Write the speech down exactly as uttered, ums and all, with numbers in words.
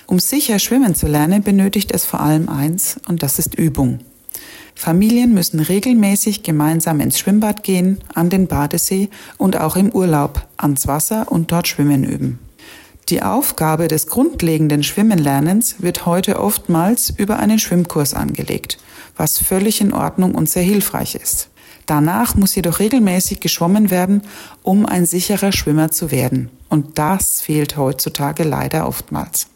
Um sicher schwimmen zu lernen, benötigt es vor allem eins, und das ist Übung. Familien müssen regelmäßig gemeinsam ins Schwimmbad gehen, an den Badesee und auch im Urlaub ans Wasser und dort schwimmen üben. Die Aufgabe des grundlegenden Schwimmenlernens wird heute oftmals über einen Schwimmkurs angelegt, was völlig in Ordnung und sehr hilfreich ist. Danach muss jedoch regelmäßig geschwommen werden, um ein sicherer Schwimmer zu werden. Und das fehlt heutzutage leider oftmals.